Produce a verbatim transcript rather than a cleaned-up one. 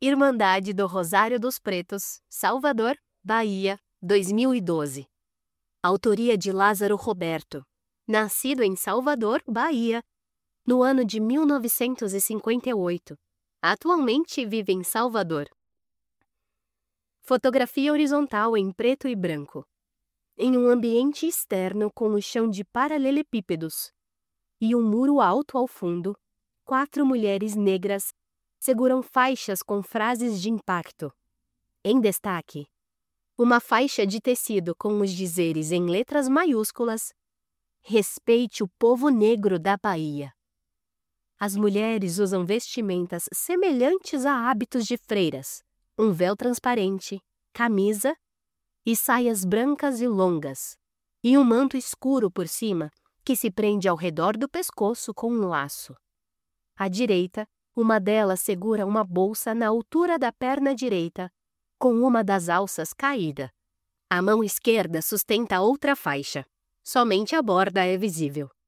Irmandade do Rosário dos Pretos, Salvador, Bahia, dois mil e doze. Autoria de Lázaro Roberto. Nascido em Salvador, Bahia, no ano de mil novecentos e cinquenta e oito. Atualmente vive em Salvador. Fotografia horizontal em preto e branco. Em um ambiente externo com o chão de paralelepípedos e um muro alto ao fundo, quatro mulheres negras seguram faixas com frases de impacto. Em destaque, uma faixa de tecido com os dizeres em letras maiúsculas: "Respeite o povo negro da Bahia". As mulheres usam vestimentas semelhantes a hábitos de freiras, um véu transparente, camisa e saias brancas e longas, e um manto escuro por cima que se prende ao redor do pescoço com um laço. À direita, uma delas segura uma bolsa na altura da perna direita, com uma das alças caída. A mão esquerda sustenta outra faixa. Somente a borda é visível.